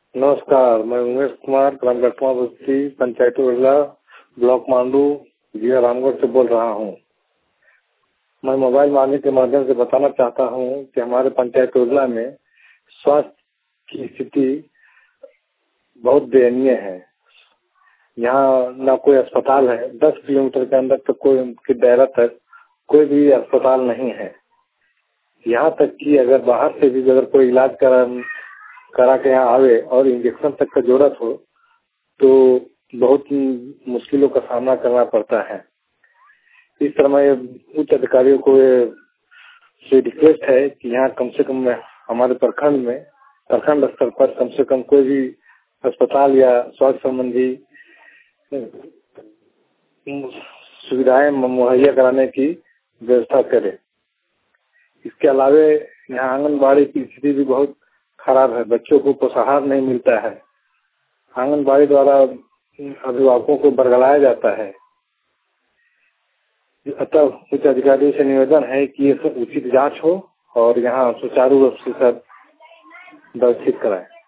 नमस्कार, मैं उमेश कुमार, ग्राम गटवा बस्ती, पंचायत उरला, ब्लॉक मांडू, जिला रामगढ़ से बोल रहा हूँ। मैं मोबाइल मांगने के माध्यम से बताना चाहता हूँ कि हमारे पंचायत उरला में स्वास्थ्य की स्थिति बहुत दयनीय है। यहाँ न कोई अस्पताल है, 10 किलोमीटर के अंदर तक के दायरा तक कोई भी अस्पताल नहीं है। यहाँ तक कि अगर बाहर से भी अगर कोई इलाज करा के यहाँ आवे और इंजेक्शन तक का जरूरत हो तो बहुत मुश्किलों का सामना करना पड़ता है। इस तरह मैं उच्च अधिकारियों को से रिक्वेस्ट है कि यहाँ कम से कम हमारे प्रखंड स्तर पर कम से कम कोई भी अस्पताल या स्वास्थ्य संबंधी सुविधाएं मुहैया कराने की व्यवस्था करे। इसके अलावे यहाँ आंगनबाड़ी की स्थिति भी बहुत खराब है। बच्चों को पोषाहार नहीं मिलता है। आंगनबाड़ी द्वारा अभिभावकों को बरगलाया जाता है। अतः उच्च अधिकारियों से निवेदन है कि ये सब उचित जांच हो और यहाँ सुचारू रूप से सब व्यवस्थित कराएं।